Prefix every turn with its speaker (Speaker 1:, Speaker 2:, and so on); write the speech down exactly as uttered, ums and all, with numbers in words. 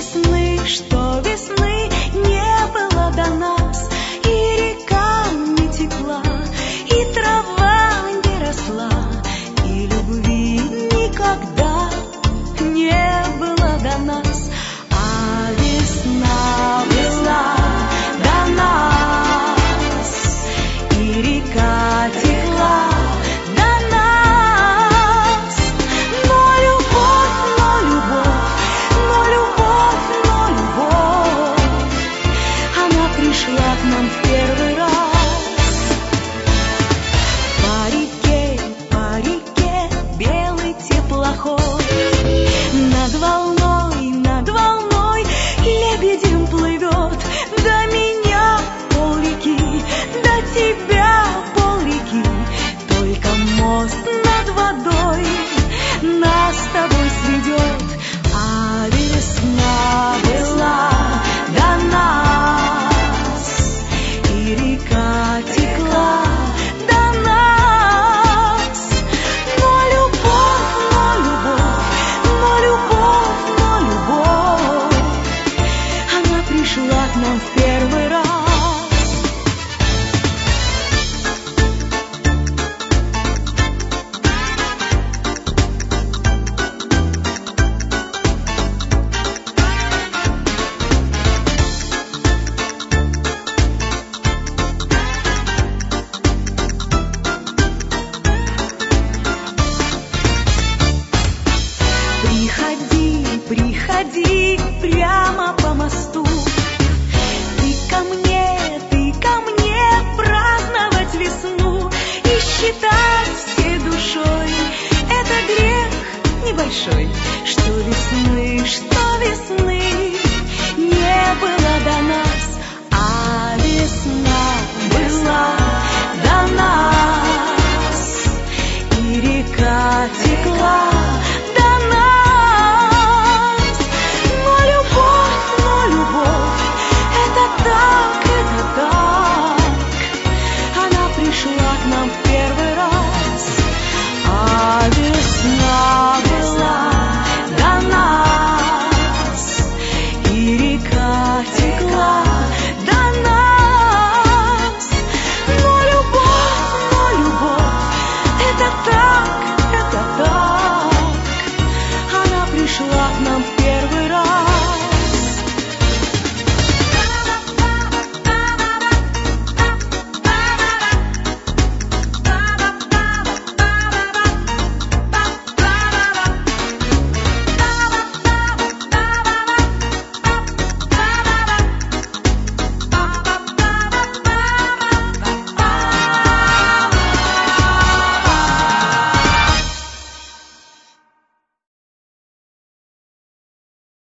Speaker 1: весны, что весны не было до нас, и река не текла, и трава не росла, и любви никогда не было до нас. А весна была до нас, и река текла до нас. Но любовь, но любовь, но любовь, но любовь, она пришла к нам в первый раз. По реке, по реке белый теплоход, над волной, над волной лебедем плывет. До меня полреки, до тебя полреки, только мост над водой нас с тобой сведет. А весна была до нас, и река текла до нас. Но любовь, но любовь, но любовь, но любовь, она пришла к нам в первый раз. Приходи, приходи прямо по мосту, ты ко мне, ты ко мне праздновать весну и считать всей душой. Это грех небольшой, что весны, что весны